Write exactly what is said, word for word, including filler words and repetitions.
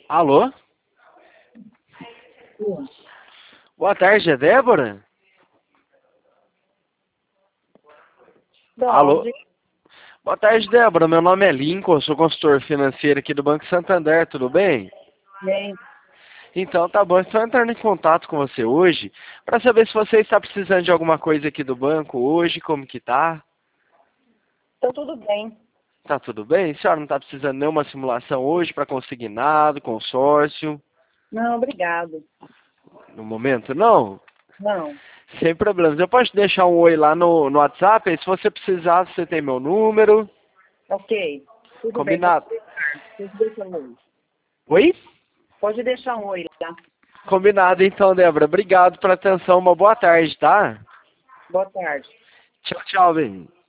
Alô? Sim. Boa tarde, é Débora? Da Alô? onde? Boa tarde, Débora. Meu nome é Lincoln, eu sou consultor financeiro aqui do Banco Santander, tudo bem? Bem, Então, tá bom. Estou entrando em contato com você hoje para saber se você está precisando de alguma coisa aqui do banco hoje, como que tá? tá tudo bem. Tá tudo bem? A senhora não está precisando de nenhuma simulação hoje para consignado, consórcio? Não, obrigado. No momento, não? Não. Sem problemas. Eu posso te deixar um oi lá no, no WhatsApp, e se você precisar, você tem meu número. Ok. Tudo bem, pode Combinado. deixar. Pode deixar um oi. Oi? Pode deixar um oi lá. Combinado então, Débora. Obrigado pela atenção. Uma boa tarde, tá? Boa tarde. Tchau, tchau, bem.